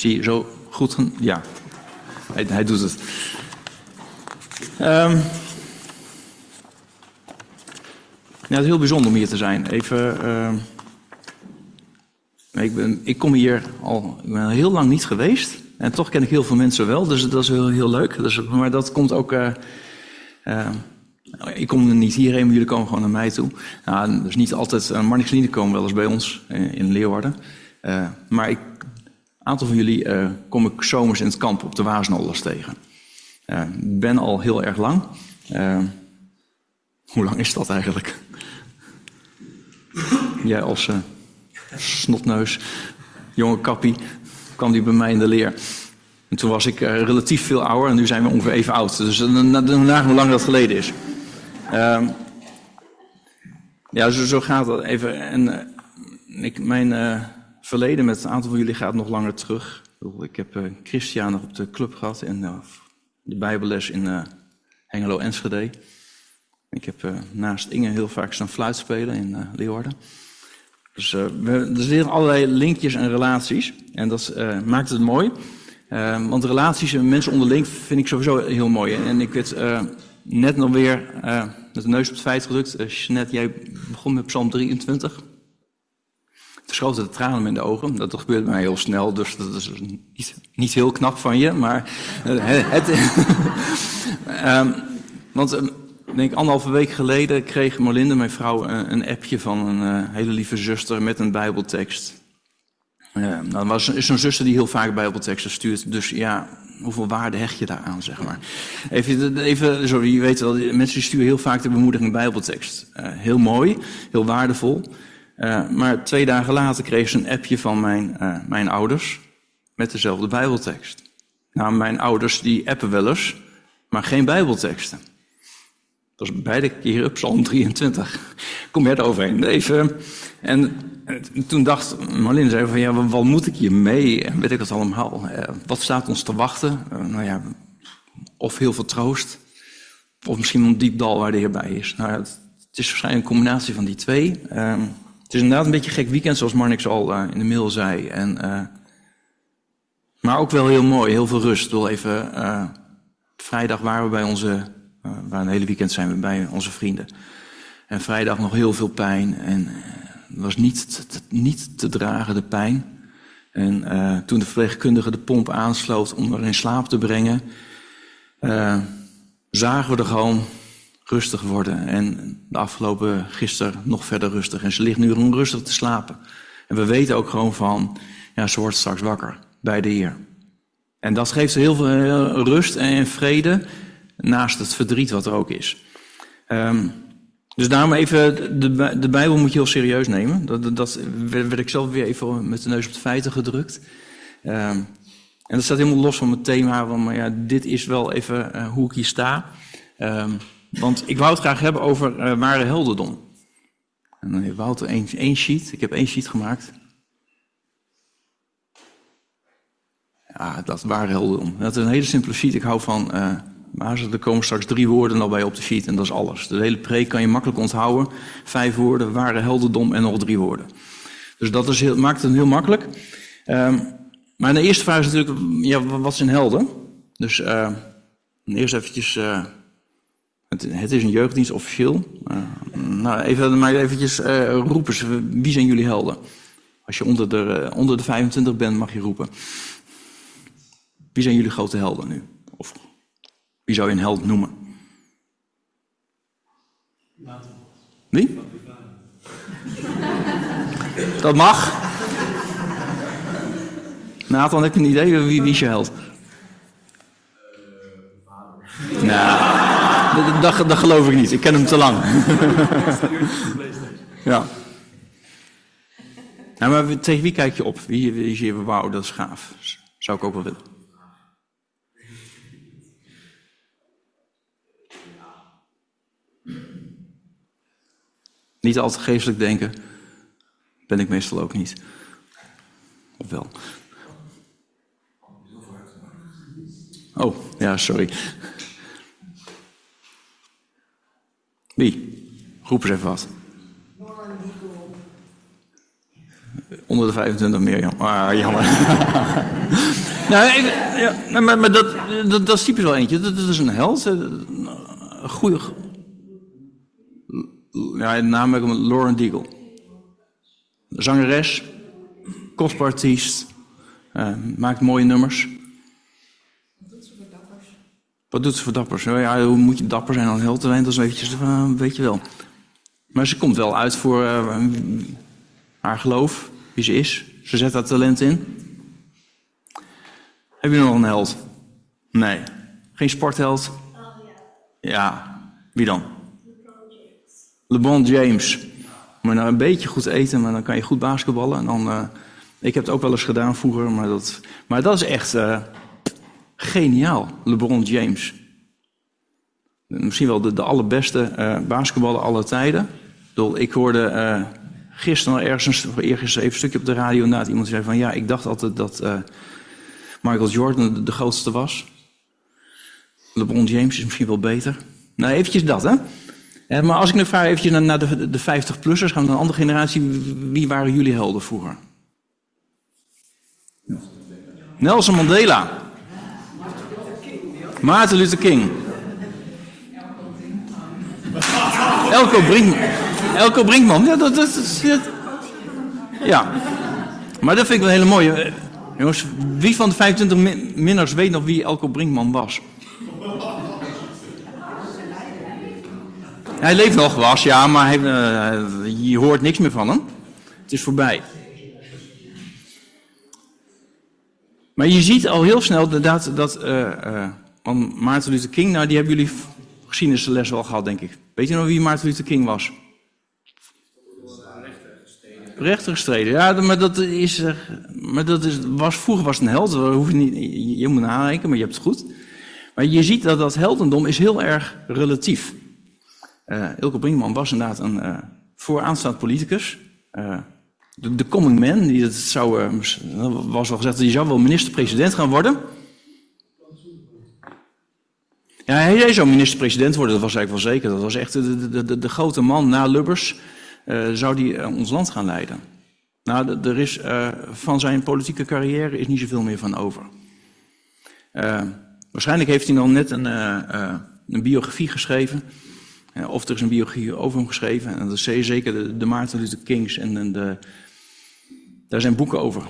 Is die zo goed? Ja, hij doet het. Ja, het is heel bijzonder om hier te zijn. Even, ik kom hier ik ben heel lang niet geweest. En toch ken ik heel veel mensen wel, dus dat is heel leuk. Dus, maar dat komt ook... ik kom er niet hierheen, maar jullie komen gewoon naar mij toe. Nou, dus niet altijd... Marnix Lieden komen wel eens bij ons in Leeuwarden. Maar een aantal van jullie kom ik zomers in het kamp op de Waasnolders tegen. Ik ben al heel erg lang. Hoe lang is dat eigenlijk? Jij als snotneus, jonge kappie, kwam die bij mij in de leer. En toen was ik relatief veel ouder en nu zijn we ongeveer even oud. Dus nagaan hoe lang dat geleden is. Ja, zo gaat dat even. En mijn verleden met een aantal van jullie gaat nog langer terug. Ik heb Christian nog op de club gehad en de Bijbelles in Hengelo-Enschede. Ik heb naast Inge heel vaak staan fluit spelen in Leeuwarden. Dus er zitten allerlei linkjes en relaties. En dat maakt het mooi. Want relaties en mensen onderling vind ik sowieso heel mooi. En ik werd net nog weer met de neus op het feit gedrukt. Jeanette, jij begon met Psalm 23. Toen schoten de tranen me in de ogen. Dat gebeurt bij mij heel snel, dus dat is niet heel knap van je. Maar want ik denk 1,5 week geleden kreeg Marlinde, mijn vrouw, een appje van een hele lieve zuster met een bijbeltekst. Is zo'n zuster die heel vaak bijbelteksten stuurt. Dus ja, hoeveel waarde hecht je daaraan, zeg maar. Even zo, je weet wel, mensen die sturen heel vaak de bemoediging bijbeltekst. Heel mooi, heel waardevol. Maar 2 dagen later kreeg ze een appje van mijn ouders met dezelfde bijbeltekst. Nou, mijn ouders die appen wel eens, maar geen bijbelteksten. Dat is beide keren Psalm 23. Kom jij er overheen? Even. En toen dacht Marlene, zei van ja, wat moet ik hier mee? En weet ik dat allemaal? Wat staat ons te wachten? Nou ja, of heel veel troost. Of misschien een diep dal waar de Heer bij is. Nou ja, het is waarschijnlijk een combinatie van die twee. Het is inderdaad een beetje een gek weekend, zoals Marnix al in de mail zei. Maar ook wel heel mooi, heel veel rust. Vrijdag waren we bij waar een hele weekend zijn we bij onze vrienden. En vrijdag nog heel veel pijn. En het was niet te dragen, de pijn. En toen de verpleegkundige de pomp aansloot om er in slaap te brengen, zagen we er gewoon rustig worden. En de afgelopen gisteren nog verder rustig. En ze ligt nu onrustig te slapen. En we weten ook gewoon van, ja, ze wordt straks wakker bij de Heer. En dat geeft heel veel rust en vrede, naast het verdriet wat er ook is. Dus daarom even, de Bijbel moet je heel serieus nemen. Dat werd ik zelf weer even met de neus op de feiten gedrukt. En dat staat helemaal los van mijn thema. Maar ja, dit is wel even hoe ik hier sta. Want ik wou het graag hebben over ware heldendom. En dan heeft Wouter één sheet. Ik heb 1 sheet gemaakt. Ja, dat ware heldendom. Dat is een hele simpele sheet. Ik hou van... Maar er komen straks 3 woorden al bij op de sheet en dat is alles. De hele preek kan je makkelijk onthouden. 5 woorden, ware heldendom en nog 3 woorden. Dus dat maakt het heel makkelijk. Maar de eerste vraag is natuurlijk, ja, wat zijn helden? Dus eerst eventjes, het is een jeugddienst officieel. Maar eventjes roepen, wie zijn jullie helden? Als je onder de 25 bent mag je roepen. Wie zijn jullie grote helden nu? Of wie zou je een held noemen? Wie? Dat mag. Nathan, heb je een idee? Wie is je held? Nou, dat geloof ik niet. Ik ken hem te lang. Ja. Nou, maar tegen wie kijk je op? Wie zie je, wauw, dat is gaaf. Zou ik ook wel willen. Niet altijd geestelijk denken. Ben ik meestal ook niet. Of wel? Oh, ja, sorry. Wie? Roep eens even wat. Onder de 25 meer, jammer. Nou, maar dat is typisch wel eentje. Dat is een held. Een goede... Ja, de naam heb ik Lauren Daigle. Zangeres, kostbaar artiest, maakt mooie nummers. Wat doet ze voor dappers? Ja, hoe moet je dapper zijn om een held te zijn? Dat is eventjes, weet je wel. Maar ze komt wel uit voor haar geloof, wie ze is. Ze zet haar talent in. Heb je nog een held? Nee. Geen sportheld? Ja, wie dan? LeBron James. Maar nou een beetje goed eten, maar dan kan je goed basketballen. En dan, ik heb het ook wel eens gedaan vroeger, maar dat is echt geniaal, LeBron James. Misschien wel de allerbeste basketballer aller tijden. Ik hoorde gisteren eergisteren even een stukje op de radio na iemand zei van ja, ik dacht altijd dat Michael Jordan de grootste was. LeBron James is misschien wel beter. Nou, eventjes dat, hè. Maar als ik nu vraag eventjes naar de 50-plussers, gaan we naar een andere generatie. Wie waren jullie helden vroeger? Nelson Mandela. Maarten Luther King. Elko Brinkman. Ja, dat is... Ja. Maar dat vind ik wel een hele mooie. Jongens, wie van de 25 minners weet nog wie Elko Brinkman was? Hij leeft nog, ja, maar je hoort niks meer van hem. Het is voorbij. Maar je ziet al heel snel dat Maarten Luther King, nou die hebben jullie geschiedenisles wel gehad, denk ik. Weet je nog wie Maarten Luther King was? Rechter gestreden, ja, vroeger was het een held. Je moet nadenken, maar je hebt het goed. Maar je ziet dat heldendom is heel erg relatief. Elko Brinkman was inderdaad een vooraanstaand politicus. De coming man, was al gezegd, die zou wel minister-president gaan worden. Ja, hij zou minister-president worden, dat was eigenlijk wel zeker. Dat was echt de grote man na Lubbers, zou die ons land gaan leiden. Nou, er is van zijn politieke carrière is niet zoveel meer van over. Waarschijnlijk heeft hij dan net een biografie geschreven. Of er is een biografie over hem geschreven. En dat is zeker de Maarten Luther Kings. En daar zijn boeken over.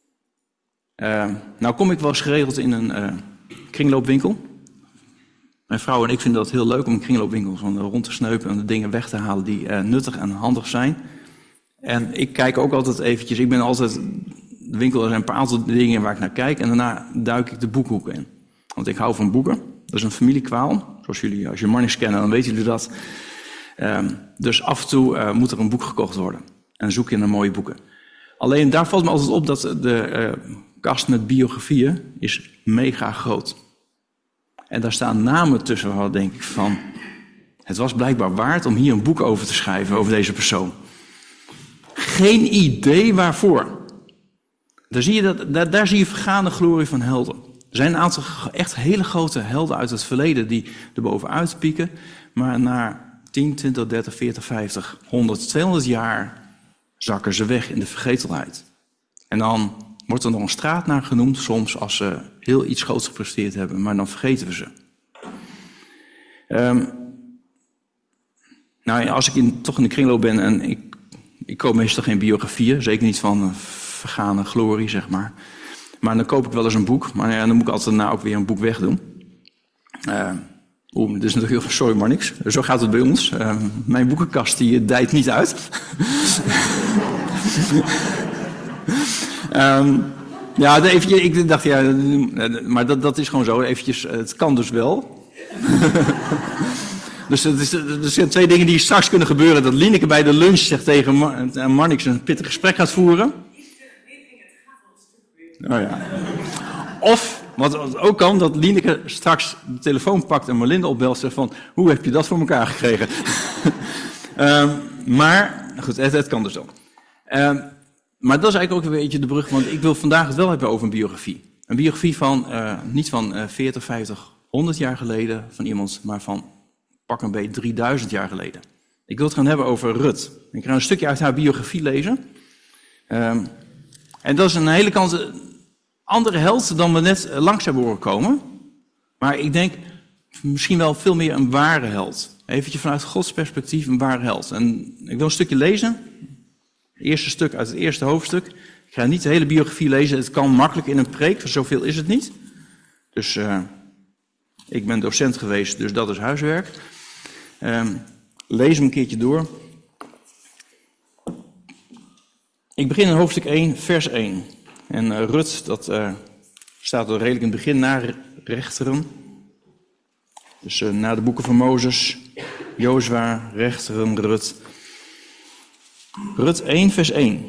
Nou kom ik wel eens geregeld in een kringloopwinkel. Mijn vrouw en ik vinden dat heel leuk om in kringloopwinkels rond te sneupen en de dingen weg te halen die nuttig en handig zijn. En ik kijk ook altijd eventjes, ik ben altijd, de winkel, er zijn een paar aantal dingen waar ik naar kijk en daarna duik ik de boekhoeken in. Want ik hou van boeken. Dat is een familiekwaal. Zoals jullie, als je Marnix kennen, dan weten jullie dat. Dus af en toe moet er een boek gekocht worden. En zoek je naar mooie boeken. Alleen daar valt me altijd op dat de kast met biografieën is mega groot. En daar staan namen tussen waar denk ik van... Het was blijkbaar waard om hier een boek over te schrijven, over deze persoon. Geen idee waarvoor. Daar zie je vergane glorie van helden. Er zijn een aantal echt hele grote helden uit het verleden die er bovenuit pieken. Maar na 10, 20, 30, 40, 50, 100, 200 jaar zakken ze weg in de vergetelheid. En dan wordt er nog een straat naar genoemd, soms als ze heel iets groots gepresteerd hebben. Maar dan vergeten we ze. Nou, als ik toch in de kringloop ben en ik koop meestal geen biografieën. Zeker niet van vergane glorie, zeg maar. Maar dan koop ik wel eens een boek. Maar ja, dan moet ik altijd daarna ook weer een boek wegdoen. Dit is natuurlijk heel... Sorry, maar niks. Zo gaat het bij ons. Mijn boekenkast die dijt niet uit. Ja, eventjes, ik dacht, ja... Maar dat is gewoon zo. Eventjes, het kan dus wel. Dus er zijn twee dingen die straks kunnen gebeuren. Dat Lieneke bij de lunch zegt tegen Marnix een pittig gesprek gaat voeren. Oh ja. Of, wat ook kan, dat Lieneke straks de telefoon pakt en Marlinde opbelt en zegt van, hoe heb je dat voor elkaar gekregen? Maar, goed, het kan dus wel. Maar dat is eigenlijk ook een beetje de brug, want ik wil vandaag het wel hebben over een biografie. Een biografie van, niet van 40, 50, 100 jaar geleden van iemand, maar van pak een beetje 3000 jaar geleden. Ik wil het gaan hebben over Rut. Ik ga een stukje uit haar biografie lezen. En dat is een hele kant andere held dan we net langs hebben horen komen. Maar ik denk misschien wel veel meer een ware held. Eventjes vanuit Gods perspectief een ware held. En ik wil een stukje lezen. Het eerste stuk uit het eerste hoofdstuk. Ik ga niet de hele biografie lezen. Het kan makkelijk in een preek, zoveel is het niet. Dus ik ben docent geweest, dus dat is huiswerk. Lees hem een keertje door. Ik begin in hoofdstuk 1, vers 1. En Rut, dat staat er redelijk in het begin na rechteren. Dus na de boeken van Mozes, Jozua, rechteren, Rut. Rut 1, vers 1.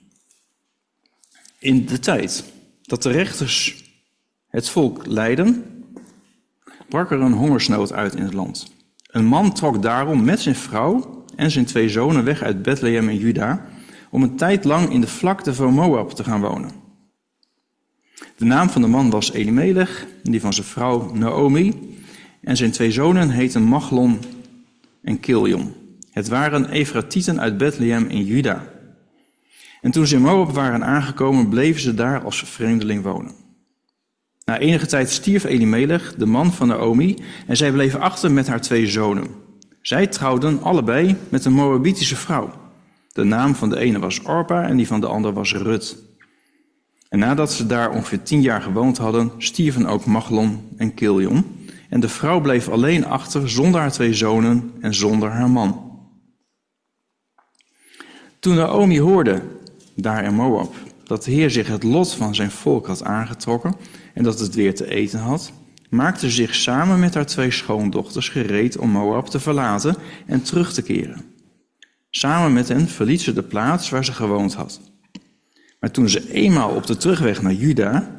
In de tijd dat de rechters het volk leidden, brak er een hongersnood uit in het land. Een man trok daarom met zijn vrouw en zijn 2 zonen weg uit Bethlehem in Juda, om een tijd lang in de vlakte van Moab te gaan wonen. De naam van de man was Elimelech, die van zijn vrouw Naomi, en zijn 2 zonen heten Machlon en Kiljon. Het waren Efratieten uit Bethlehem in Juda. En toen ze in Moab waren aangekomen, bleven ze daar als vreemdeling wonen. Na enige tijd stierf Elimelech, de man van Naomi, en zij bleven achter met haar 2 zonen. Zij trouwden allebei met een Moabitische vrouw. De naam van de ene was Orpa en die van de ander was Rut. En nadat ze daar ongeveer 10 jaar gewoond hadden, stierven ook Machlon en Kiljon. En de vrouw bleef alleen achter zonder haar 2 zonen en zonder haar man. Toen Naomi hoorde, daar in Moab, dat de Heer zich het lot van zijn volk had aangetrokken en dat het weer te eten had, maakte ze zich samen met haar 2 schoondochters gereed om Moab te verlaten en terug te keren. Samen met hen verliet ze de plaats waar ze gewoond had. Maar toen ze eenmaal op de terugweg naar Juda,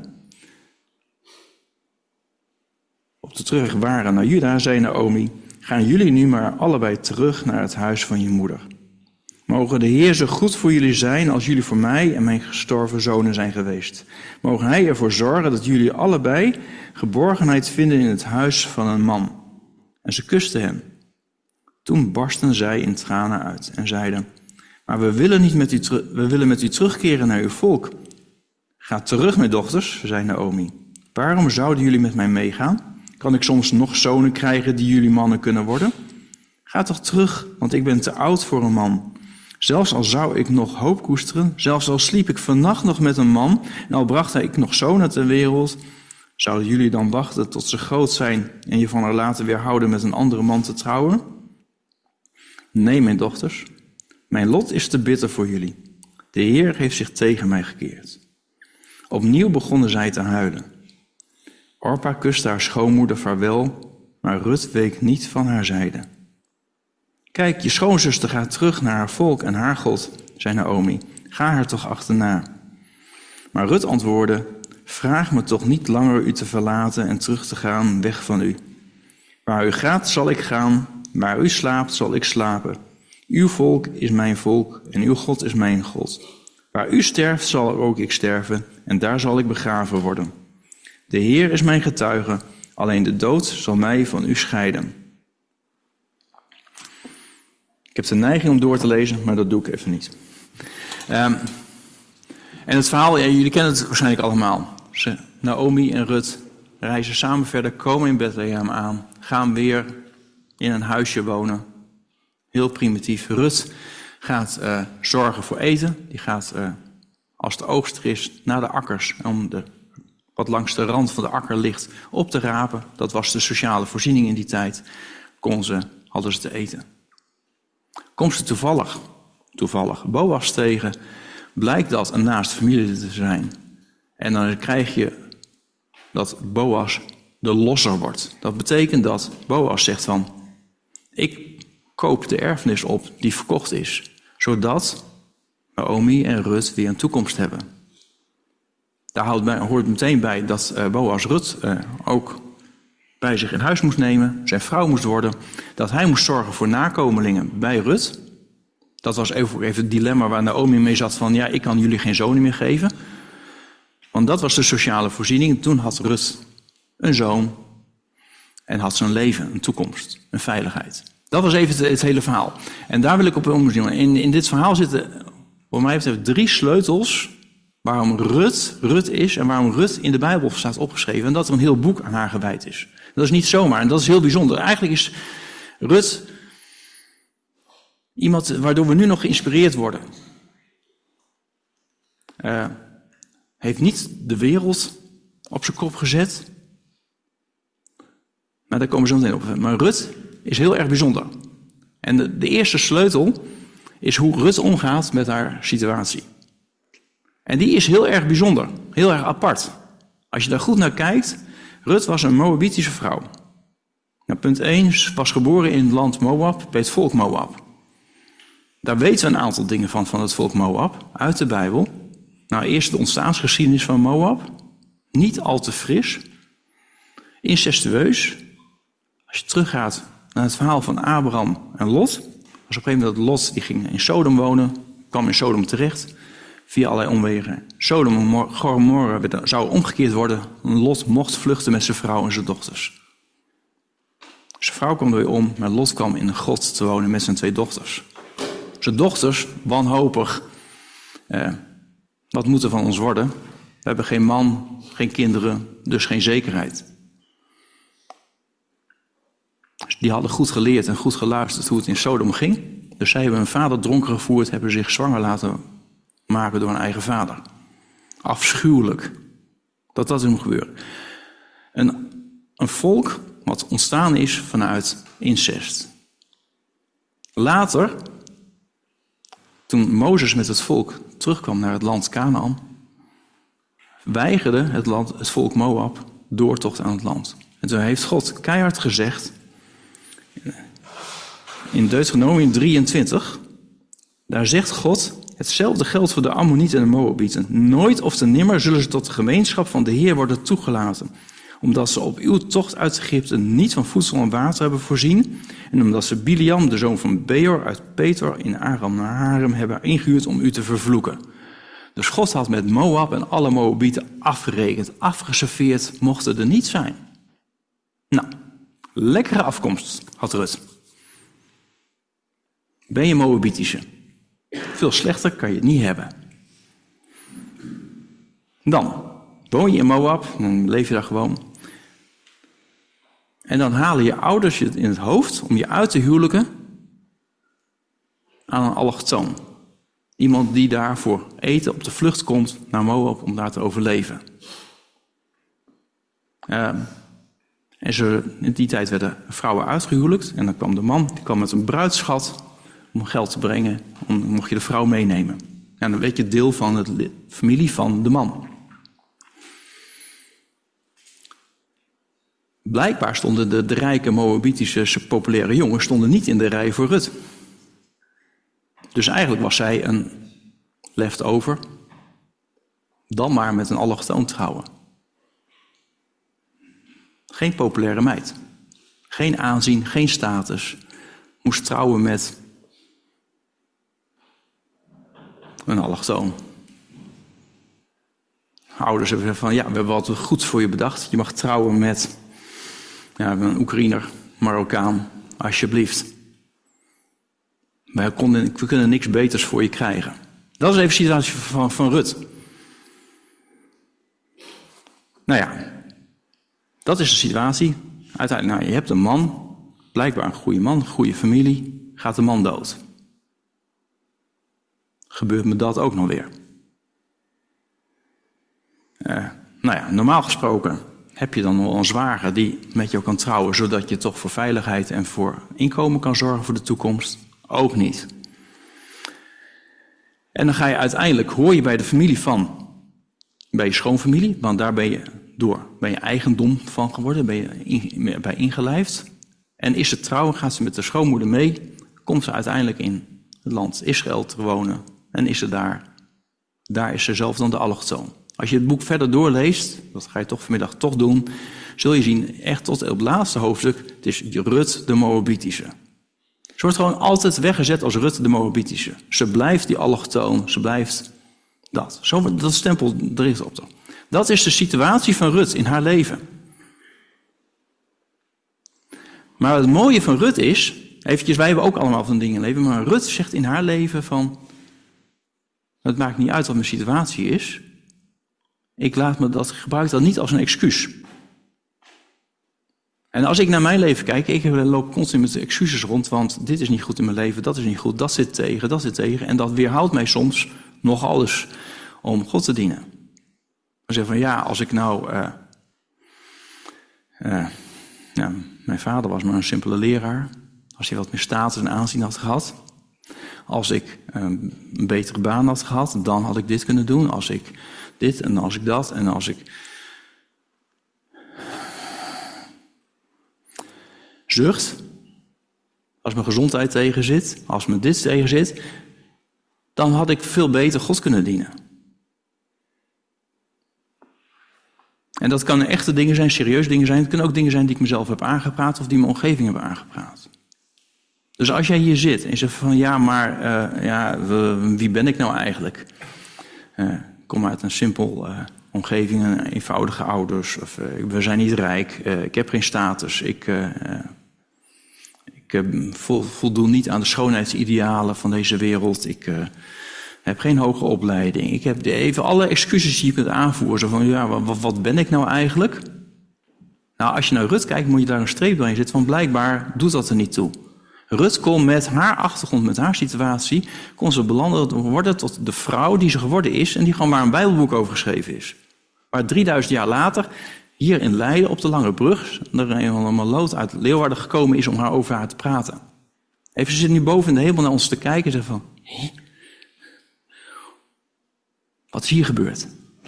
zei Naomi, gaan jullie nu maar allebei terug naar het huis van je moeder. Mogen de Heer zo goed voor jullie zijn als jullie voor mij en mijn gestorven zonen zijn geweest. Mogen Hij ervoor zorgen dat jullie allebei geborgenheid vinden in het huis van een man. En ze kusten hem. Toen barsten zij in tranen uit en zeiden, maar we willen met u terugkeren naar uw volk. Ga terug, mijn dochters, zei Naomi. Waarom zouden jullie met mij meegaan? Kan ik soms nog zonen krijgen die jullie mannen kunnen worden? Ga toch terug, want ik ben te oud voor een man. Zelfs al zou ik nog hoop koesteren, zelfs al sliep ik vannacht nog met een man en al bracht ik nog zonen ter wereld, zouden jullie dan wachten tot ze groot zijn en je van haar laten weerhouden met een andere man te trouwen? Nee, mijn dochters, mijn lot is te bitter voor jullie. De Heer heeft zich tegen mij gekeerd. Opnieuw begonnen zij te huilen. Orpa kuste haar schoonmoeder vaarwel, maar Rut week niet van haar zijde. Kijk, je schoonzuster gaat terug naar haar volk en haar God, zei Naomi. Ga haar toch achterna. Maar Rut antwoordde, vraag me toch niet langer u te verlaten en terug te gaan weg van u. Waar u gaat, zal ik gaan. Waar u slaapt, zal ik slapen. Uw volk is mijn volk en uw God is mijn God. Waar u sterft, zal ook ik sterven en daar zal ik begraven worden. De Heer is mijn getuige, alleen de dood zal mij van u scheiden. Ik heb de neiging om door te lezen, maar dat doe ik even niet. En het verhaal, ja, jullie kennen het waarschijnlijk allemaal. Naomi en Rut reizen samen verder, komen in Bethlehem aan, gaan weer in een huisje wonen. Heel primitief. Rut gaat zorgen voor eten. Die gaat, als de oogst er is, naar de akkers om wat langs de rand van de akker ligt op te rapen. Dat was de sociale voorziening in die tijd. Hadden ze te eten. Komt ze toevallig Boas tegen, blijkt dat een naast familie te zijn. En dan krijg je dat Boas de losser wordt. Dat betekent dat Boas zegt van, ik koop de erfenis op die verkocht is, zodat Naomi en Rut weer een toekomst hebben. Daar hoort meteen bij dat Boas Rut ook bij zich in huis moest nemen, zijn vrouw moest worden, dat hij moest zorgen voor nakomelingen bij Rut. Dat was even het dilemma waar Naomi mee zat van, ja, ik kan jullie geen zonen meer geven. Want dat was de sociale voorziening. Toen had Rut een zoon en had ze een leven, een toekomst, een veiligheid. Dat was even het hele verhaal. En daar wil ik op omzien. In dit verhaal zitten, wat mij betreft, 3 sleutels waarom Rut is en waarom Rut in de Bijbel staat opgeschreven. En dat er een heel boek aan haar gewijd is. Dat is niet zomaar en dat is heel bijzonder. Eigenlijk is Rut iemand waardoor we nu nog geïnspireerd worden. Heeft niet de wereld op zijn kop gezet. Maar daar komen we zo meteen op. Maar Rut is heel erg bijzonder. En de eerste sleutel is hoe Rut omgaat met haar situatie. En die is heel erg bijzonder, heel erg apart. Als je daar goed naar kijkt, Rut was een Moabitische vrouw. Nou, punt 1, ze was geboren in het land Moab, bij het volk Moab. Daar weten we een aantal dingen van het volk Moab, uit de Bijbel. Nou, eerst de ontstaansgeschiedenis van Moab. Niet al te fris. Incestueus. Als je teruggaat naar het verhaal van Abraham en Lot. Was op een gegeven moment dat Lot die ging in Sodom wonen. Kwam in Sodom terecht. Via allerlei omwegen. Sodom en Gomorra zou omgekeerd worden. Lot mocht vluchten met zijn vrouw en zijn dochters. Zijn vrouw kwam er weer om. Maar Lot kwam in een grot te wonen met zijn 2 dochters. Zijn dochters, wanhopig. Wat moet er van ons worden? We hebben geen man, geen kinderen, dus geen zekerheid. Die hadden goed geleerd en goed geluisterd hoe het in Sodom ging. Dus zij hebben hun vader dronken gevoerd, hebben zich zwanger laten maken door hun eigen vader. Afschuwelijk dat is hem gebeurd. Een volk wat ontstaan is vanuit incest. Later, toen Mozes met het volk terugkwam naar het land Kanaan, weigerde het volk Moab doortocht aan het land. En toen heeft God keihard gezegd, in Deuteronomium 23, daar zegt God, hetzelfde geldt voor de Ammonieten en de Moabieten. Nooit of te nimmer zullen ze tot de gemeenschap van de Heer worden toegelaten, omdat ze op uw tocht uit Egypte niet van voedsel en water hebben voorzien, en omdat ze Biliam, de zoon van Beor uit Petor in Aram-Naharaim, hebben ingehuurd om u te vervloeken. Dus God had met Moab en alle Moabieten afgerekend, afgeserveerd, mochten er niet zijn. Nou, lekkere afkomst had Rut. Ben je Moabitische? Veel slechter kan je het niet hebben. Dan woon je in Moab, dan leef je daar gewoon. En dan halen je ouders je in het hoofd om je uit te huwelijken aan een allochtoon. Iemand die daar voor eten op de vlucht komt naar Moab om daar te overleven. En in die tijd werden vrouwen uitgehuwelijkt. En dan kwam de man, die kwam met een bruidsschat om geld te brengen. Dan mocht je de vrouw meenemen. En dan werd je deel van de familie van de man. Blijkbaar stonden de rijke Moabitische populaire jongens stonden niet in de rij voor Rut. Dus eigenlijk was zij een leftover. Dan maar met een allochtoon trouwen. Geen populaire meid. Geen aanzien, geen status. Moest trouwen met een allochtoon. Ouders hebben gezegd van, ja, we hebben wat goeds voor je bedacht. Je mag trouwen met een Oekraïner, Marokkaan, alsjeblieft. We kunnen niks beters voor je krijgen. Dat is even de situatie van Rut. Nou ja, dat is de situatie. Uiteindelijk, je hebt een man, blijkbaar een goede man, een goede familie, gaat de man dood. Gebeurt me dat ook nog weer? Normaal gesproken heb je dan wel een zwager die met jou kan trouwen, zodat je toch voor veiligheid en voor inkomen kan zorgen voor de toekomst. Ook niet. En dan ga je uiteindelijk, hoor je bij de familie bij je schoonfamilie, want daar ben je eigendom van geworden, ben je bij ingelijfd. En is ze trouwen, gaat ze met de schoonmoeder mee, komt ze uiteindelijk in het land Israël te wonen en is ze daar is ze zelf dan de allochtoon. Als je het boek verder doorleest, dat ga je toch vanmiddag toch doen, zul je zien, echt tot op het laatste hoofdstuk, het is Rut de Moabitische. Ze wordt gewoon altijd weggezet als Rut de Moabitische. Ze blijft die allochtoon, ze blijft dat. Zo, dat stempel er op. Dat is de situatie van Rut in haar leven. Maar het mooie van Rut is, wij hebben ook allemaal van dingen in leven, maar Rut zegt in haar leven van, het maakt niet uit wat mijn situatie is, Ik gebruik dat niet als een excuus. En als ik naar mijn leven kijk, ik loop constant met excuses rond, want dit is niet goed in mijn leven, dat is niet goed, dat zit tegen. En dat weerhoudt mij soms nog alles om God te dienen. Dan zeg van ja, als ik mijn vader was maar een simpele leraar. Als hij wat meer status en aanzien had gehad. Als ik een betere baan had gehad, dan had ik dit kunnen doen. Als ik dit en als ik dat en als ik zucht, als mijn gezondheid tegen zit, als me dit tegen zit, dan had ik veel beter God kunnen dienen. En dat kunnen echte dingen zijn, serieuze dingen zijn. Het kunnen ook dingen zijn die ik mezelf heb aangepraat of die mijn omgeving hebben aangepraat. Dus als jij hier zit en zegt van ja, maar wie ben ik nou eigenlijk? Ik kom uit een simpel omgeving, eenvoudige ouders. Of we zijn niet rijk, ik heb geen status. Ik voldoen niet aan de schoonheidsidealen van deze wereld. Ik heb geen hoge opleiding. Ik heb even alle excuses die je kunt aanvoeren. Zo van, ja, wat ben ik nou eigenlijk? Nou, als je naar Rut kijkt, moet je daar een streep doorheen zetten. Van blijkbaar doet dat er niet toe. Rut kon met haar achtergrond, met haar situatie, kon ze worden tot de vrouw die ze geworden is. En die gewoon maar een Bijbelboek over geschreven is. Maar 3000 jaar later, hier in Leiden op de Lange Brug, er een maloot uit Leeuwarden gekomen is om over haar te praten. Even, ze zit nu boven in de hemel naar ons te kijken en zegt van, hé? Wat is hier gebeurd?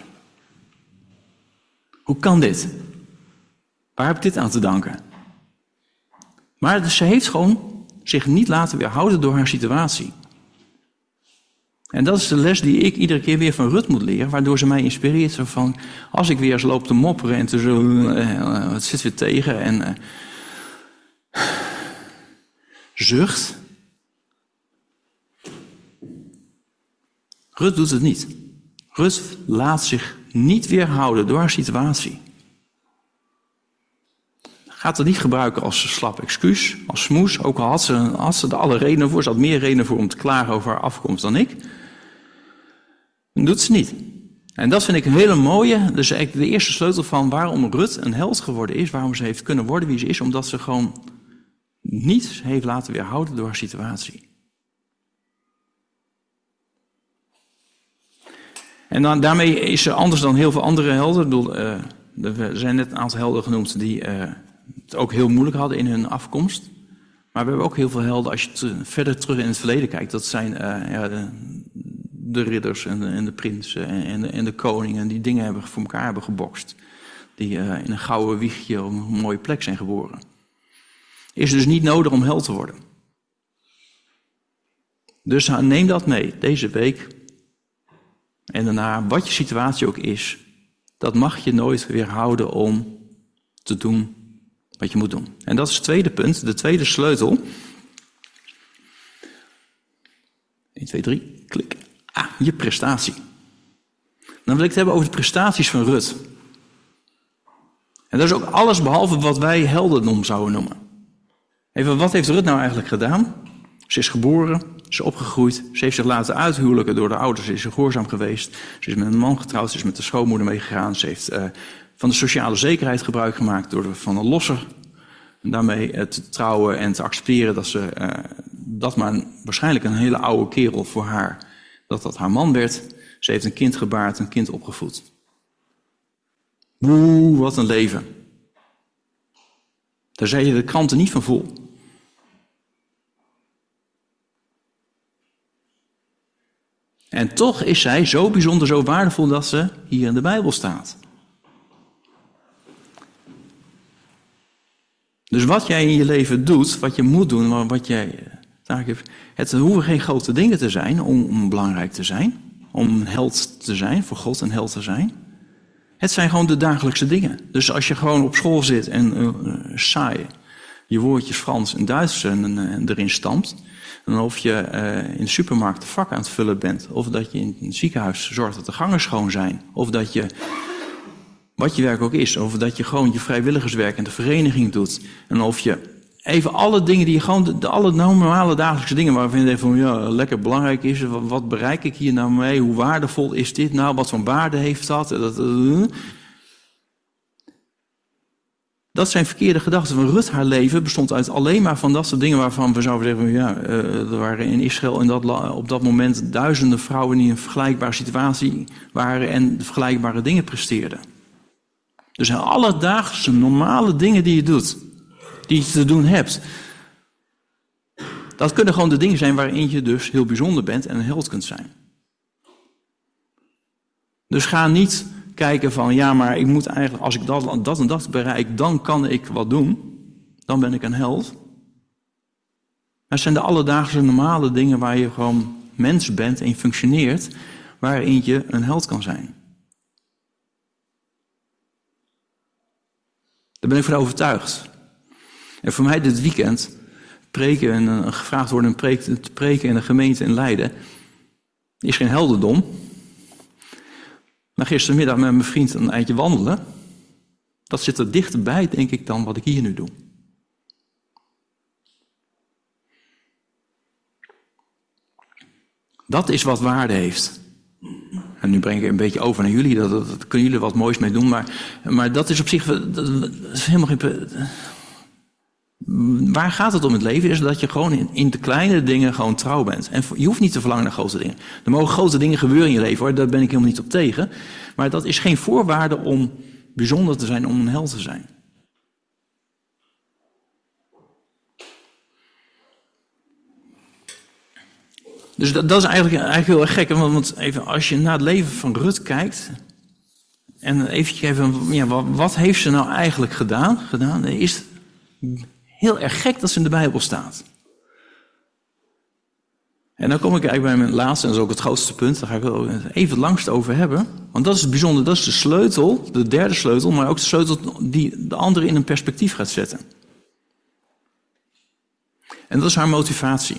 Hoe kan dit? Waar heb ik dit aan te danken? Maar ze heeft gewoon zich niet laten weerhouden door haar situatie. En dat is de les die ik iedere keer weer van Rut moet leren, waardoor ze mij inspireert. Zo van, als ik weer eens loop te mopperen en te zo, het zit weer tegen en zucht. Rut doet het niet. Rut laat zich niet weerhouden door haar situatie. Gaat het niet gebruiken als slap excuus, als smoes. Ook al had ze er alle redenen voor. Ze had meer redenen voor om te klagen over haar afkomst dan ik. Dat doet ze niet. En dat vind ik een hele mooie. Dus eigenlijk de eerste sleutel van waarom Rut een held geworden is. Waarom ze heeft kunnen worden wie ze is. Omdat ze gewoon niet heeft laten weerhouden door haar situatie. En daarmee is ze anders dan heel veel andere helden. Ik bedoel, er zijn net een aantal helden genoemd die het ook heel moeilijk hadden in hun afkomst. Maar we hebben ook heel veel helden, als je verder terug in het verleden kijkt. Dat zijn de ridders en de prinsen en de koningen die dingen voor elkaar hebben gebokst. Die in een gouden wiegje op een mooie plek zijn geboren. Is dus niet nodig om held te worden. Dus neem dat mee, deze week. En daarna, wat je situatie ook is, dat mag je nooit weerhouden om te doen wat je moet doen. En dat is het tweede punt, de tweede sleutel. 1, 2, 3, klik. Je prestatie. Dan wil ik het hebben over de prestaties van Rut. En dat is ook alles behalve wat wij heldendom zouden noemen. Even, wat heeft Rut nou eigenlijk gedaan? Ze is geboren, ze is opgegroeid, ze heeft zich laten uithuwelijken door de ouders, ze is gehoorzaam geweest, ze is met een man getrouwd, ze is met de schoonmoeder meegegaan, ze heeft van de sociale zekerheid gebruik gemaakt door van een losser. En daarmee te trouwen en te accepteren dat maar waarschijnlijk een hele oude kerel voor haar, dat haar man werd. Ze heeft een kind gebaard, een kind opgevoed. Wat een leven. Daar zijn je de kranten niet van vol. En toch is zij zo bijzonder, zo waardevol dat ze hier in de Bijbel staat. Dus wat jij in je leven doet, wat je moet doen, maar wat jij taak hebt, het hoeven geen grote dingen te zijn om belangrijk te zijn, om een held te zijn, voor God een held te zijn. Het zijn gewoon de dagelijkse dingen. Dus als je gewoon op school zit en saai je woordjes Frans en Duits erin stampt, en of je in de supermarkt de vak aan het vullen bent, of dat je in het ziekenhuis zorgt dat de gangen schoon zijn, of dat je, wat je werk ook is, of dat je gewoon je vrijwilligerswerk in de vereniging doet, en of je even alle dingen die je gewoon, alle normale dagelijkse dingen waarvan je denkt van, ja, lekker belangrijk is, wat bereik ik hier nou mee, hoe waardevol is dit nou, wat voor waarde heeft dat? Dat zijn verkeerde gedachten. Van Rut, haar leven bestond uit alleen maar van dat soort dingen waarvan we zouden zeggen, ja, er waren in Israël op dat moment duizenden vrouwen die in een vergelijkbare situatie waren en vergelijkbare dingen presteerden. Dus alledaagse, normale dingen die je doet, die je te doen hebt. Dat kunnen gewoon de dingen zijn waarin je dus heel bijzonder bent en een held kunt zijn. Dus ga niet kijken van, ja, maar ik moet eigenlijk, als ik dat en dat bereik, dan kan ik wat doen. Dan ben ik een held. Dat zijn de alledaagse normale dingen waar je gewoon mens bent en je functioneert, waarin je een held kan zijn. Daar ben ik van overtuigd. En voor mij dit weekend preken en gevraagd worden te preken in een gemeente in Leiden is geen heldendom. Maar gistermiddag met mijn vriend een eindje wandelen, dat zit er dichterbij, denk ik, dan wat ik hier nu doe. Dat is wat waarde heeft. En nu breng ik een beetje over naar jullie, dat kunnen jullie wat moois mee doen, maar dat is op zich, dat is helemaal geen... Waar gaat het om het leven? Is dat je gewoon in de kleine dingen gewoon trouw bent. En je hoeft niet te verlangen naar grote dingen. Er mogen grote dingen gebeuren in je leven, hoor. Daar ben ik helemaal niet op tegen. Maar dat is geen voorwaarde om bijzonder te zijn, om een held te zijn. Dus dat is eigenlijk heel erg gek. Want even, als je naar het leven van Rut kijkt en even, wat heeft ze nou eigenlijk gedaan? Is heel erg gek dat ze in de Bijbel staat. En dan kom ik eigenlijk bij mijn laatste, en dat is ook het grootste punt, daar ga ik wel even het langst over hebben. Want dat is het bijzondere, dat is de sleutel, de derde sleutel, maar ook de sleutel die de andere in een perspectief gaat zetten. En dat is haar motivatie.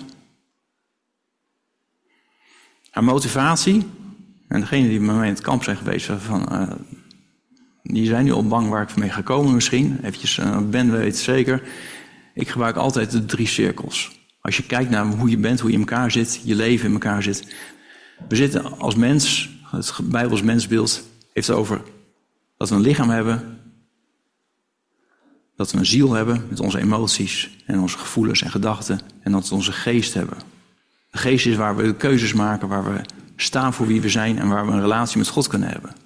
Haar motivatie, en degenen die met mij in het kamp zijn geweest, die zijn nu al bang waar ik mee ga komen misschien. Eventjes, Ben weet het zeker. Ik gebruik altijd de 3 cirkels. Als je kijkt naar hoe je bent, hoe je in elkaar zit, je leven in elkaar zit. We zitten als mens, het Bijbels mensbeeld heeft het over dat we een lichaam hebben, dat we een ziel hebben met onze emoties en onze gevoelens en gedachten en dat we onze geest hebben. De geest is waar we de keuzes maken, waar we staan voor wie we zijn en waar we een relatie met God kunnen hebben.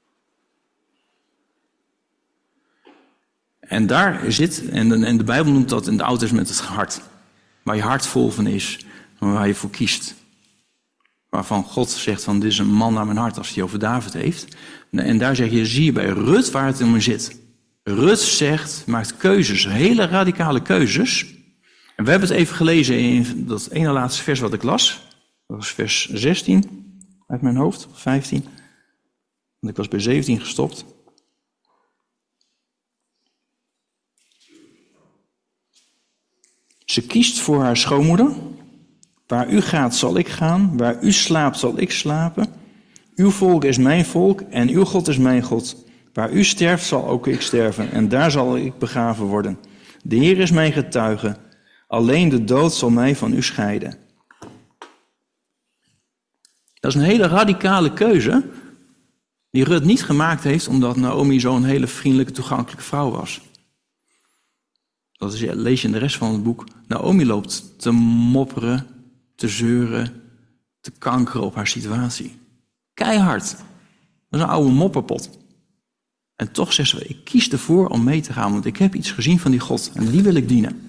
En daar zit, en de Bijbel noemt dat in het Oude Testament het hart. Waar je hart vol van is, waar je voor kiest. Waarvan God zegt van, dit is een man naar mijn hart als hij over David heeft. En daar zie je bij Rut waar het in zit. Rut maakt keuzes, hele radicale keuzes. En we hebben het even gelezen in dat ene laatste vers wat ik las. Dat was vers 16 uit mijn hoofd, 15. Want ik was bij 17 gestopt. Ze kiest voor haar schoonmoeder. Waar u gaat, zal ik gaan. Waar u slaapt, zal ik slapen. Uw volk is mijn volk en uw God is mijn God. Waar u sterft, zal ook ik sterven en daar zal ik begraven worden. De Heer is mijn getuige. Alleen de dood zal mij van u scheiden. Dat is een hele radicale keuze die Rut niet gemaakt heeft omdat Naomi zo'n hele vriendelijke, toegankelijke vrouw was. Dat lees je in de rest van het boek. Naomi loopt te mopperen, te zeuren, te kankeren op haar situatie. Keihard. Dat is een oude mopperpot. En toch zegt ze, ik kies ervoor om mee te gaan, want ik heb iets gezien van die God en die wil ik dienen.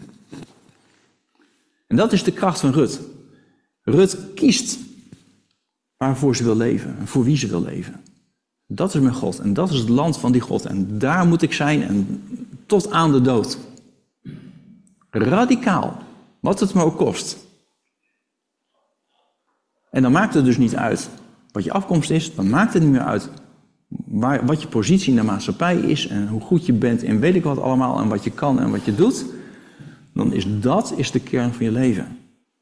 En dat is de kracht van Rut. Rut kiest waarvoor ze wil leven en voor wie ze wil leven. Dat is mijn God en dat is het land van die God en daar moet ik zijn en tot aan de dood. Radicaal, wat het me ook kost. En dan maakt het dus niet uit wat je afkomst is, dan maakt het niet meer uit wat je positie in de maatschappij is en hoe goed je bent en weet ik wat allemaal en wat je kan en wat je doet. Dan is dat de kern van je leven.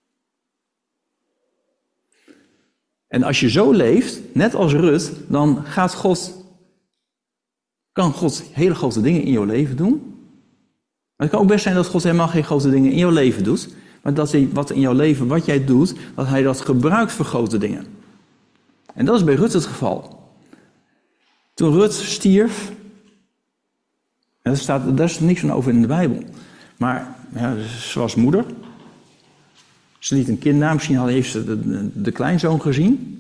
En als je zo leeft, net als Rut, dan kan God hele grote dingen in jouw leven doen. Maar het kan ook best zijn dat God helemaal geen grote dingen in jouw leven doet. Maar dat hij wat in jouw leven, wat jij doet, dat hij dat gebruikt voor grote dingen. En dat is bij Rut het geval. Toen Rut stierf, daar is niks van over in de Bijbel. Maar ja, ze was moeder. Ze liet een kind na, misschien heeft ze de kleinzoon gezien.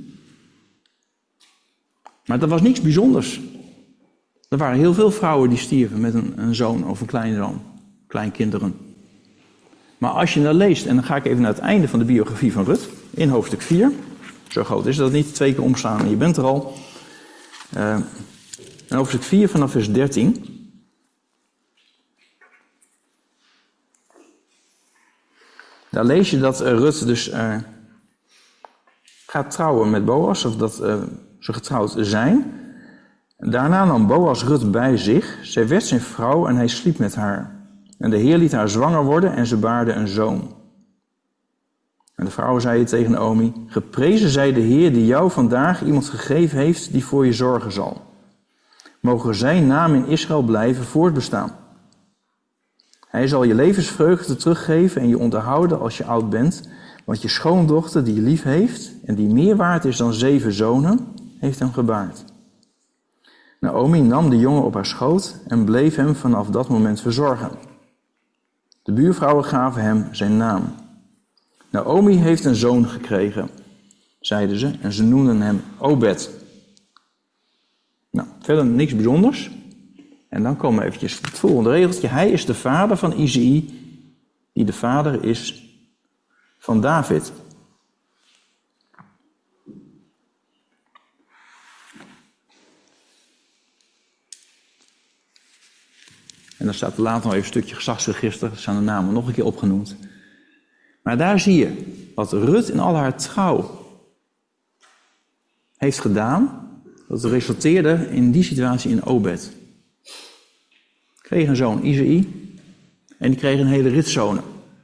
Maar dat was niks bijzonders. Er waren heel veel vrouwen die stierven met een zoon of een kleinzoon, kleinkinderen. Maar als je dat leest, en dan ga ik even naar het einde van de biografie van Rut, in hoofdstuk 4. Zo groot is dat niet, 2 keer omslaan en je bent er al. In hoofdstuk 4 vanaf vers 13. Daar lees je dat Rut dus gaat trouwen met Boas, of dat ze getrouwd zijn. Daarna nam Boas Rut bij zich. Zij werd zijn vrouw en hij sliep met haar. En de Heer liet haar zwanger worden en ze baarde een zoon. En de vrouw zei tegen Naomi: geprezen zij de Heer die jou vandaag iemand gegeven heeft die voor je zorgen zal. Mogen zijn naam in Israël blijven voortbestaan. Hij zal je levensvreugde teruggeven en je onderhouden als je oud bent, want je schoondochter die je lief heeft en die meer waard is dan 7 zonen, heeft hem gebaard. Naomi nam de jongen op haar schoot en bleef hem vanaf dat moment verzorgen. De buurvrouwen gaven hem zijn naam. Naomi heeft een zoon gekregen, zeiden ze, en ze noemden hem Obed. Nou, verder niks bijzonders. En dan komen we eventjes het volgende regeltje. Hij is de vader van Isaïe, die de vader is van David. En dan staat er later nog even een stukje geslachtsregister. Er staan de namen nog een keer opgenoemd. Maar daar zie je wat Rut in al haar trouw heeft gedaan. Dat resulteerde in die situatie in Obed. Kreeg een zoon, Isaïe. En die kreeg een hele rit zonen.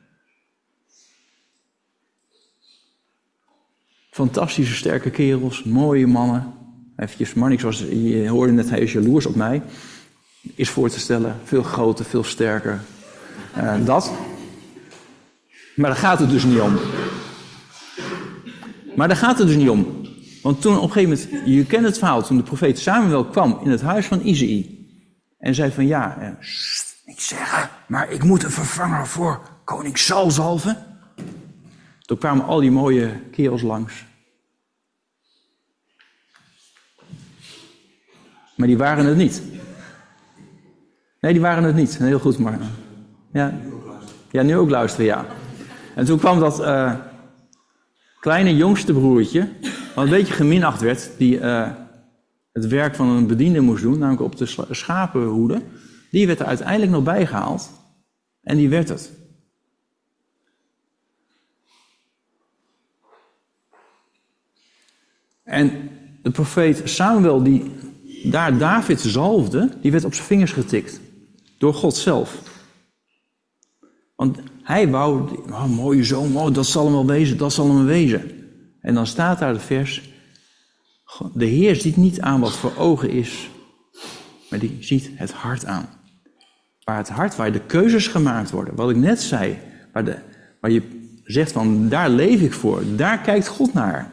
Fantastische, sterke kerels, mooie mannen. Eventjes, Marnix was, je hoorde net, hij is jaloers op mij. Is voor te stellen, veel groter, veel sterker. Dat. Maar daar gaat het dus niet om. Want toen op een gegeven moment, je kent het verhaal, toen de profeet Samuel kwam in het huis van Isaïe. En zei van ja, niet zeggen, maar ik moet een vervanger voor koning Saul zalven. Toen kwamen al die mooie kerels langs. Maar die waren het niet. Nee, die waren het niet. Heel goed, maar... Ja, nu ook luisteren, ja. En toen kwam dat kleine jongste broertje, wat een beetje geminacht werd, die het werk van een bediende moest doen, namelijk op de schapenhoede. Die werd er uiteindelijk nog bijgehaald. En die werd het. En de profeet Samuel, die daar David zalfde, die werd op zijn vingers getikt. Door God zelf. Want hij wou, mooie zoon, dat zal hem wel wezen, dat zal hem wezen. En dan staat daar het vers, de Heer ziet niet aan wat voor ogen is, maar die ziet het hart aan. Waar de keuzes gemaakt worden, wat ik net zei, waar je zegt van, daar leef ik voor, daar kijkt God naar.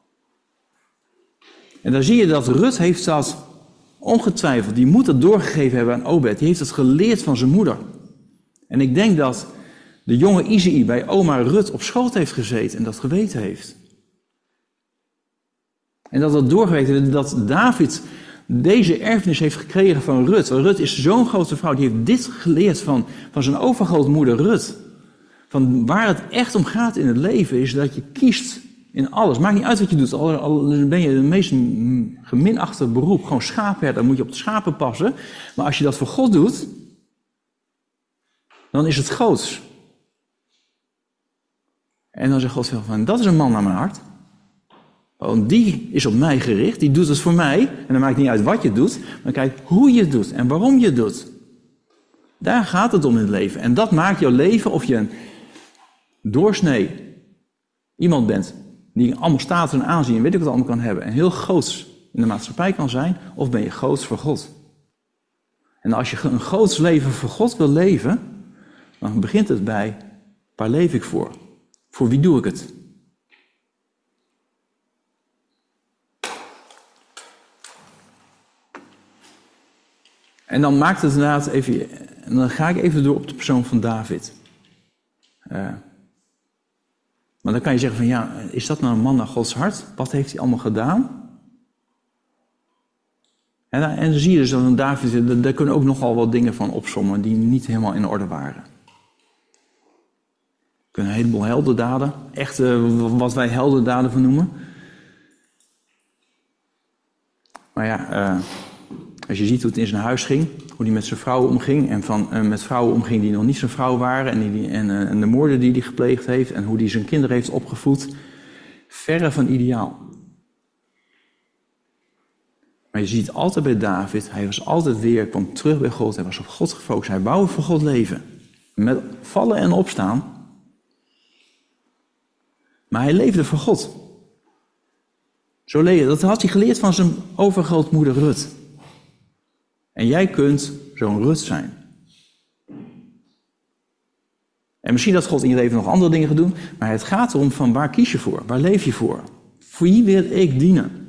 En dan zie je dat Rut heeft dat ongetwijfeld, die moet dat doorgegeven hebben aan Obed, die heeft het geleerd van zijn moeder. En ik denk dat de jonge Isaïe bij oma Rut op schoot heeft gezeten en dat geweten heeft. En dat dat doorgeweten heeft, dat David deze erfenis heeft gekregen van Rut. Want Rut is zo'n grote vrouw, die heeft dit geleerd van zijn overgrootmoeder Rut. Van waar het echt om gaat in het leven is dat je kiest in alles. Maakt niet uit wat je doet, al ben je de meest geminachte beroep, gewoon schaapherder, dan moet je op de schapen passen. Maar als je dat voor God doet, dan is het groots. En dan zegt God van, dat is een man naar mijn hart. Want die is op mij gericht, die doet het voor mij. En dan maakt niet uit wat je doet, maar kijk hoe je het doet en waarom je het doet. Daar gaat het om in het leven. En dat maakt jouw leven, of je een doorsnee iemand bent, die allemaal status en aanzien en weet ik wat allemaal kan hebben. En heel groots in de maatschappij kan zijn, of ben je groots voor God. En als je een groots leven voor God wil leven, Dan begint het bij, waar leef ik voor? Voor wie doe ik het? En dan maakt het inderdaad even, en dan ga ik even door op de persoon van David. Maar dan kan je zeggen van ja, is dat nou een man naar Gods hart? Wat heeft hij allemaal gedaan? En dan zie je dus dat een David, daar kunnen ook nogal wat dingen van opsommen die niet helemaal in orde waren. Er kunnen een heleboel heldendaden, echt wat wij heldendaden van noemen. Maar ja, als je ziet hoe het in zijn huis ging, hoe hij met zijn vrouwen omging en met vrouwen omging die nog niet zijn vrouw waren en de moorden die hij gepleegd heeft en hoe hij zijn kinderen heeft opgevoed, verre van ideaal. Maar je ziet altijd bij David, hij was altijd weer, kwam terug bij God, hij was op God gefocust, hij wou voor God leven. Met vallen en opstaan. Maar hij leefde voor God. Dat had hij geleerd van zijn overgrootmoeder Rut. En jij kunt zo'n Rut zijn. En misschien dat God in je leven nog andere dingen gaat doen, maar het gaat erom van waar kies je voor? Waar leef je voor? Voor wie wil ik dienen?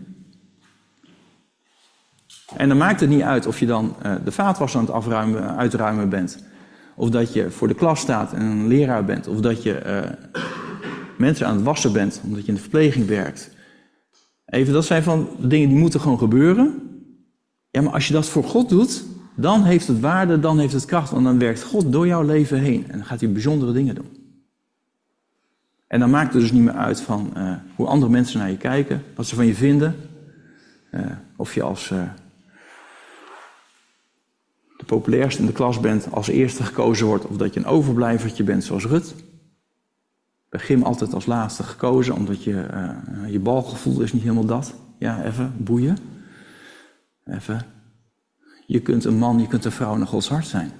En dan maakt het niet uit of je dan de vaatwasser aan het uitruimen bent. Of dat je voor de klas staat en een leraar bent. Of dat je mensen aan het wassen bent, omdat je in de verpleging werkt. Even, dat zijn van dingen die moeten gewoon gebeuren. Ja, maar als je dat voor God doet, dan heeft het waarde, dan heeft het kracht. Want dan werkt God door jouw leven heen. En dan gaat hij bijzondere dingen doen. En dan maakt het dus niet meer uit van hoe andere mensen naar je kijken. Wat ze van je vinden. Of je als de populairste in de klas bent, als eerste gekozen wordt. Of dat je een overblijvertje bent zoals Rut. Bij gym altijd als laatste gekozen, omdat je balgevoel is niet helemaal dat. Ja, even boeien. Even. Je kunt een man, je kunt een vrouw naar Gods hart zijn.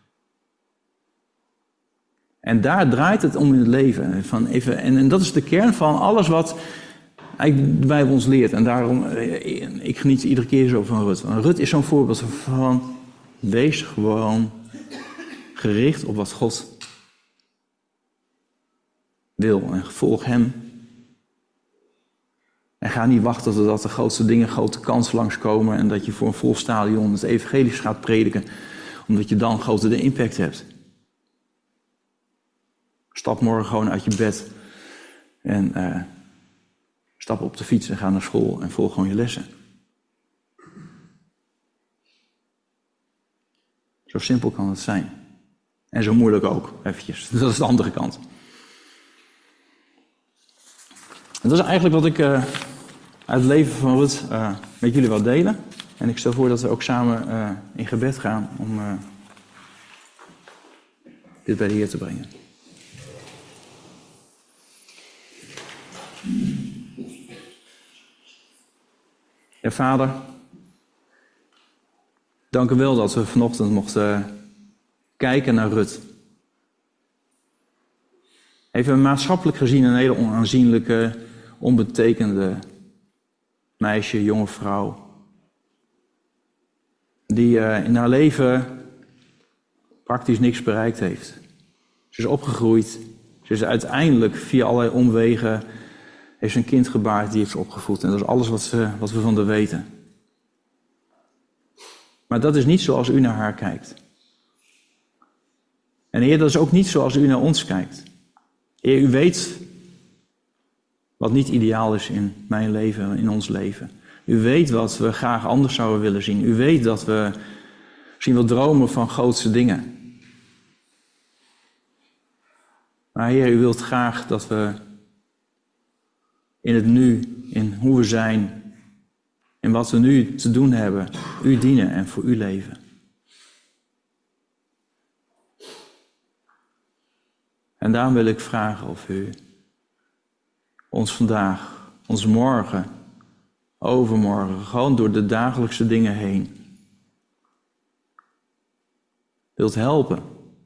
En daar draait het om in het leven. En dat is de kern van alles wat eigenlijk de Bijbel ons leert. En daarom, ik geniet iedere keer zo van Rut. Want Rut is zo'n voorbeeld van, wees gewoon gericht op wat God wil. En volg hem. En ga niet wachten totdat de grootste dingen, grote kansen langskomen en dat je voor een vol stadion het evangelie gaat prediken, omdat je dan groter de impact hebt. Stap morgen gewoon uit je bed en stap op de fiets en ga naar school en volg gewoon je lessen. Zo simpel kan het zijn. En zo moeilijk ook, eventjes. Dat is de andere kant. En dat is eigenlijk wat ik uit het leven van Rut met jullie wil delen. En ik stel voor dat we ook samen in gebed gaan om dit bij de Heer te brengen. Ja, Vader, dank u wel dat we vanochtend mochten kijken naar Rut. Even maatschappelijk gezien een hele onaanzienlijke, onbetekende meisje, jonge vrouw. Die in haar leven praktisch niks bereikt heeft. Ze is opgegroeid. Ze is uiteindelijk via allerlei omwegen heeft ze een kind gebaard, die heeft ze opgevoed. En dat is alles wat we van haar weten. Maar dat is niet zoals u naar haar kijkt. En Heer, dat is ook niet zoals u naar ons kijkt. Heer, u weet wat niet ideaal is in mijn leven, in ons leven. U weet wat we graag anders zouden willen zien. U weet dat we misschien wel dromen van grootste dingen. Maar Heer, u wilt graag dat we in het nu, in hoe we zijn, in wat we nu te doen hebben, u dienen en voor u leven. En daarom wil ik vragen of u ons vandaag, ons morgen, overmorgen, gewoon door de dagelijkse dingen heen, wilt helpen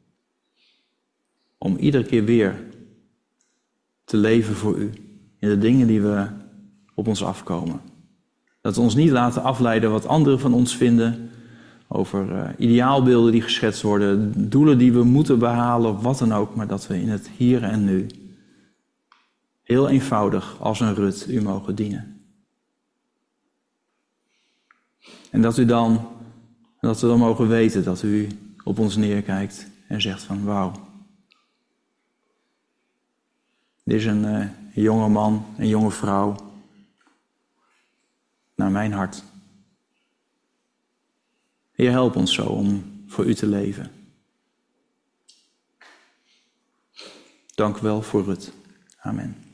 om iedere keer weer te leven voor u in de dingen die we op ons afkomen. Dat we ons niet laten afleiden wat anderen van ons vinden, over ideaalbeelden die geschetst worden, doelen die we moeten behalen, wat dan ook, maar dat we in het hier en nu heel eenvoudig als een Rut u mogen dienen. En dat we dan mogen weten dat u op ons neerkijkt en zegt van wauw. Dit is een jonge man, een jonge vrouw naar mijn hart. Heer, help ons zo om voor u te leven. Dank u wel voor Rut. Amen.